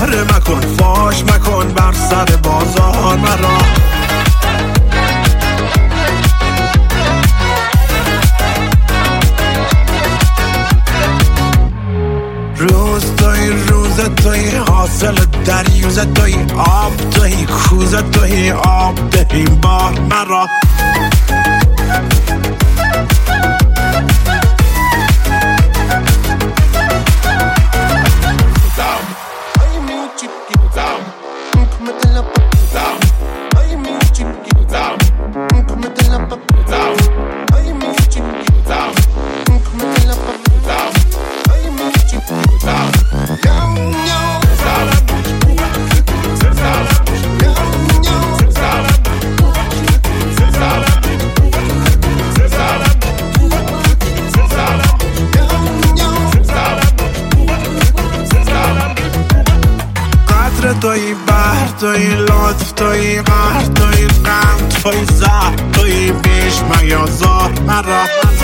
شهره مکن، فاش مکن بر سر بازار مرا. روز توی حاصل دریوز توی آب توی کوز توی آب دهی بار مرا. توی بحر توی لطف توی قهر توی غم توی زهر توی بیش میازار مرا.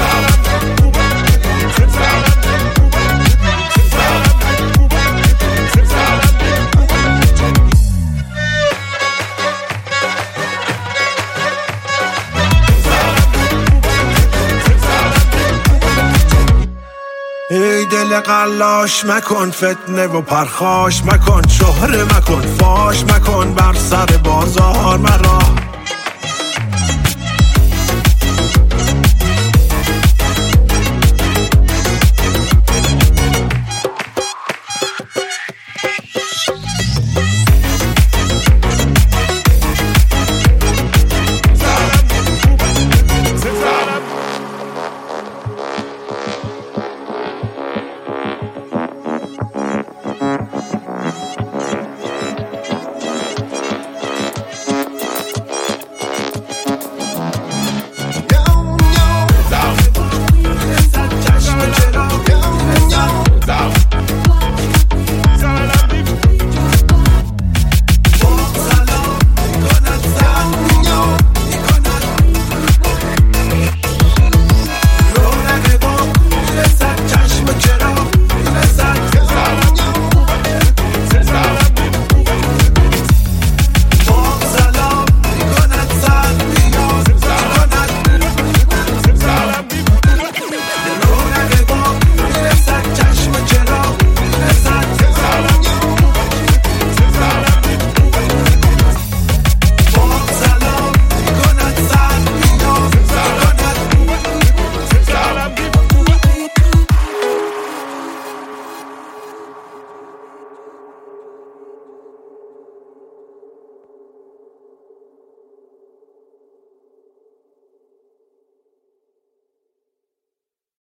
ای دل قلاش مکن فتنه و پرخاش مکن، شهره مکن، فاش مکن بر سر بازار مرا.